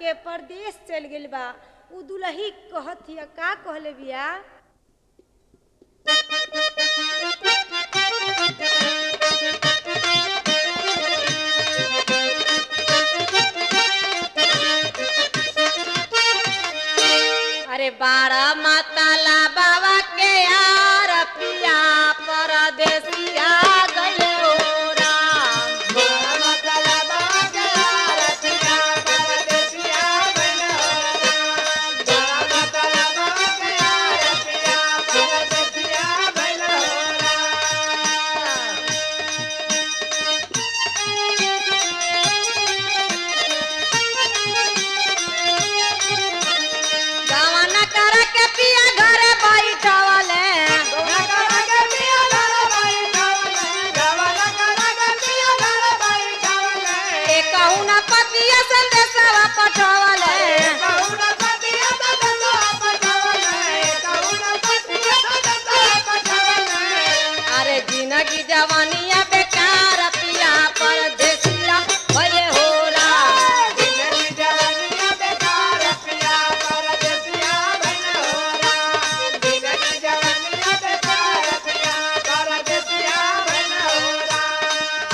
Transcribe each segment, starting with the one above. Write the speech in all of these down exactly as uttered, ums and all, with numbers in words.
के परदेश चल गेल बा। उ दुलही कहत हिया का कहले बिया। अरे बारा माताला बाबा के यार पिया परदेसिया गइले हो राम। बारा माताला बाबा के यार पिया परदेसिया गइले हो राम। बारा माताला बाबा के यार पिया परदेसिया गइले हो राम। गावना करा के पिया घरे बैठवले। गावना करा के पिया घरे बैठवले। गावना करा के पिया घरे बैठवले। एकहु ना पतिया संदेशवा पठवले। एकहु ना पतिया संदेशवा पठवले। एकहु ना पतिया संदेशवा पठवले। अरे जिंदगी जवानिया बेकार पिया परदेसिया भले हो राम। जिंदगी जवानिया बेकार पिया परदेसिया भले हो राम। जिंदगी जवानिया बेकार पिया परदेसिया भले हो राम।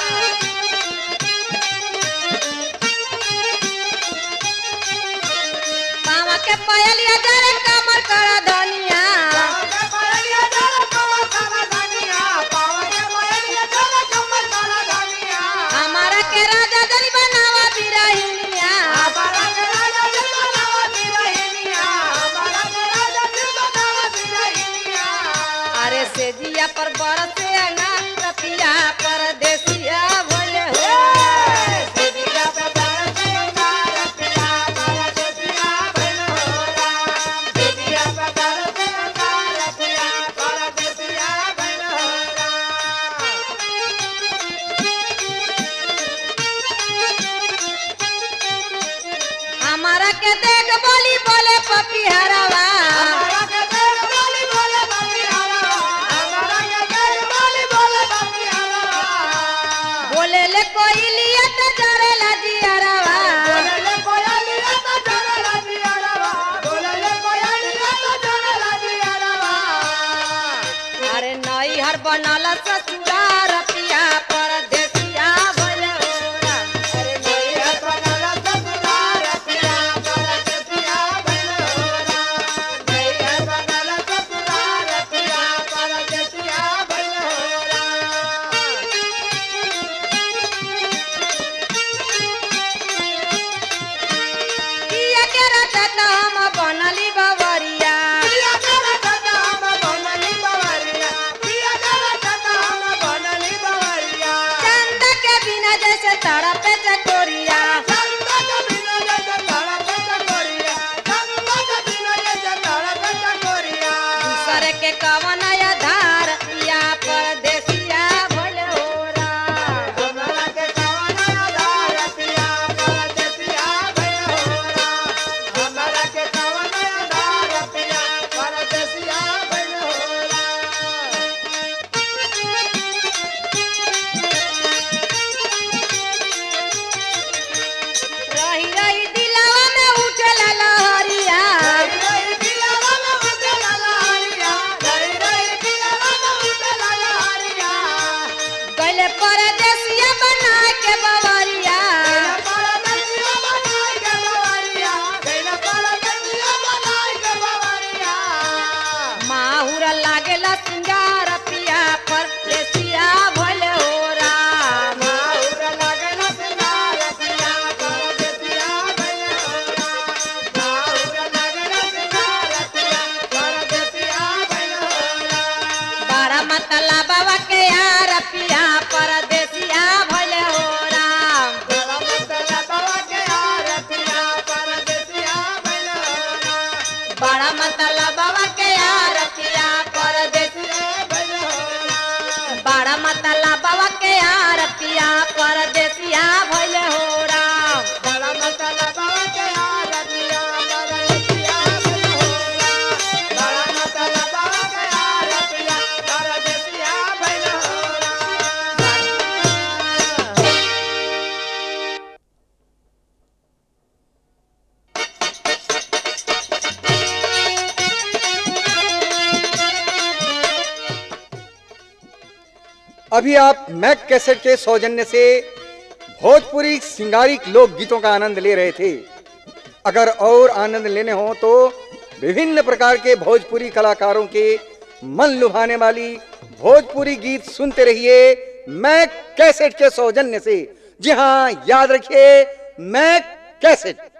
पावा के पायलिया जरे कमर कर धनिया। पावा के पायलिया जरे कमर कर धनिया। पावा के पायलिया जरे कमर कर धनिया। हमारा के राजा जनी बनावा बिरहिनिया। हमारा के राजा जनी बनावा बिरहिनिया। हमारा के राजा जनी बनावा बिरहिनिया। अरे सेजिया पर बरसे अंगार पिया परदेसिया भले हो। सेजिया पर बरसे अंगार पिया परदेसिया भले हो राम। सेजिया पर बरसे अंगार पिया परदेसिया भले हो राम। हमारा के देख बोली बोले पपिहरवा। हमारा के देख बोली बोले पपिहरवा। हमारा के देख बोली बोले पपिहरवा। बोले ले कोई लिया तो जरे लजियरवा। बोले ले कोई लिया तो जरे लजियरवा। बोले ले कोई लिया तो जरे लजियरवा। अरे नई हर बनल ससुरार पिया परदेसिया भले हो राम। अरे नई हर बनल ससुरार पिया परदेसिया भले हो राम। नई हर बनल ससुरार पिया परदेसिया भले हो राम। पिया के रटत हम बनली बवरिया। पिया के रटत हम बनली बवरिया। पिया के रटत हम बनली बवरिया। चंद के बिना जैसे तड़पे चकोरिया। चंद के बिना जैसे तड़पे चकोरिया। चंद के बिना जैसे तड़पे चकोरिया। दूसरे के कवन आधार पिया परदेसिया भले हो राम। हमरा के कवन आधार पिया परदेसिया भले हो राम। हमरा के कवन आधार पिया परदेसिया भले हो राम। रही रही दिलवा में उठला लहरिया। रही रही दिलवा में उठला लहरिया। रही रही दिलवा अभी आप मैक कैसेट के सौजन्य से भोजपुरी सिंगारिक लोक गीतों का आनंद ले रहे थे। अगर और आनंद लेने हो तो विभिन्न प्रकार के भोजपुरी कलाकारों के मन लुभाने वाली भोजपुरी गीत सुनते रहिए मैक कैसेट के सौजन्य से। जी हाँ, याद रखिए मैक कैसेट।